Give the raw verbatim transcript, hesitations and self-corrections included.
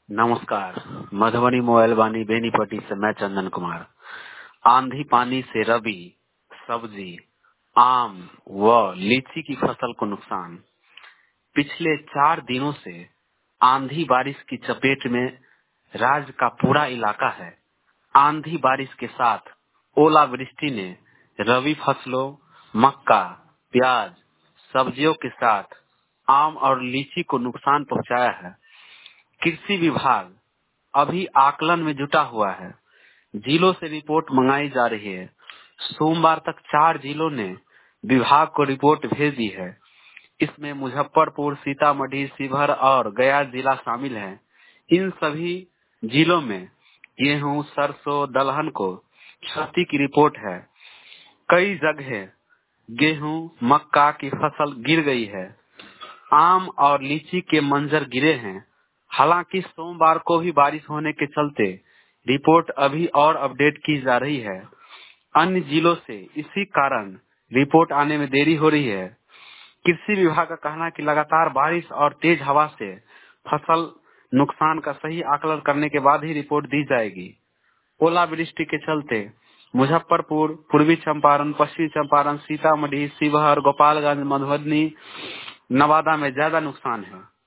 नमस्कार। मधुबनी मोबाइल वाणी बेनीपट्टी से मैं चंदन कुमार। आंधी पानी से रबी सब्जी आम व लीची की फसल को नुकसान। पिछले चार दिनों से आंधी बारिश की चपेट में राज्य का पूरा इलाका है। आंधी बारिश के साथ ओलावृष्टि ने रबी फसलों मक्का, प्याज, सब्जियों के साथ आम और लीची को नुकसान पहुंचाया है। कृषि विभाग अभी आकलन में जुटा हुआ है। जिलों से रिपोर्ट मंगाई जा रही है। सोमवार तक चार जिलों ने विभाग को रिपोर्ट भेज दी है। इसमें मुजफ्फरपुर, सीतामढ़ी, शिवहर और गया जिला शामिल है। इन सभी जिलों में गेहूं, सरसों, दलहन को क्षति की रिपोर्ट है। कई जगह गेहूं, मक्का की फसल गिर गई है। आम और लीची के मंजर गिरे हैं। हालांकि सोमवार को भी बारिश होने के चलते रिपोर्ट अभी और अपडेट की जा रही है। अन्य जिलों से इसी कारण रिपोर्ट आने में देरी हो रही है। कृषि विभाग का कहना है कि लगातार बारिश और तेज हवा से फसल नुकसान का सही आकलन करने के बाद ही रिपोर्ट दी जाएगी। ओलावृष्टि के चलते मुजफ्फरपुर, पूर्वी चंपारण, पश्चिमी चंपारण, सीतामढ़ी, शिवहर, गोपालगंज, मधुबनी, नवादा में ज्यादा नुकसान है।